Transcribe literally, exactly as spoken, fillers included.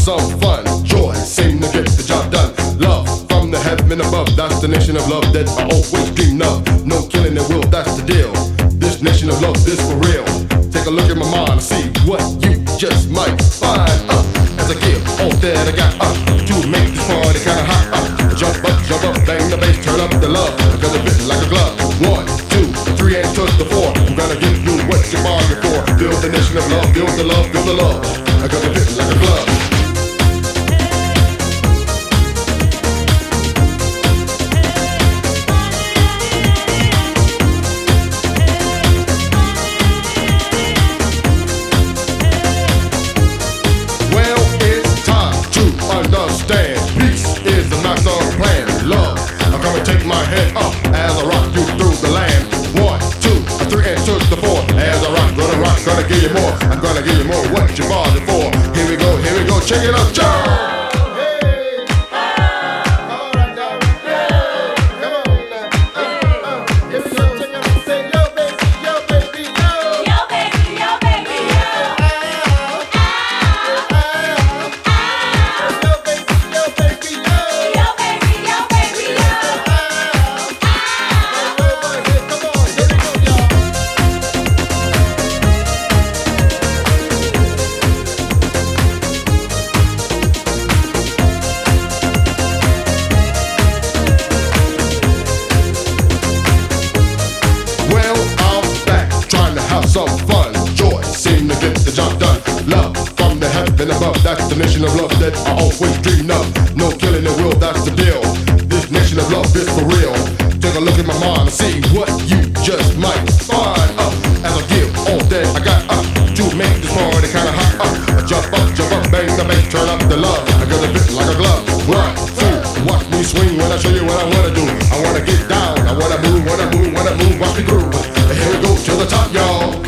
some fun. Joy seem to get the job done. Love from the heaven above, that's the nation of love that I always dreamed of. No killing at will, that's the deal. This nation of love, this for real. Take a look at my mind and see what you just might find. Uh, as I give all that I got uh, to make this party kinda hot. Uh, jump up, jump up, bang the bass, turn up the love, because it fits like a glove. One, two, three, and to the four. I'm gonna give you what you bargained for. Build the nation of love, build the love, build the love, because it fits like a glove. Understand, peace is the master plan. Love, I'm gonna take my head up as I rock you through the land. One, two, three, and to the four. As I rock, gonna rock, gonna give you more. I'm gonna give you more what you bargained for. Here we go, here we go, check it out, Joe. Some fun, joy, seem to get the job done. Love from the heaven above, that's the nation of love that I always dreamed of. No killing the will, that's the deal. This nation of love is for real. Take a look at my mind and see what you just might find. Uh, as I give all that I got uh, to make this party kinda hot. Uh, jump up, jump up, bang the bass, turn up the love, because it fits like a glove. One, two, watch me swing when I show you what I wanna do. I wanna get down, I wanna move, wanna move, wanna move, watch me groove. And here we go to the top, y'all.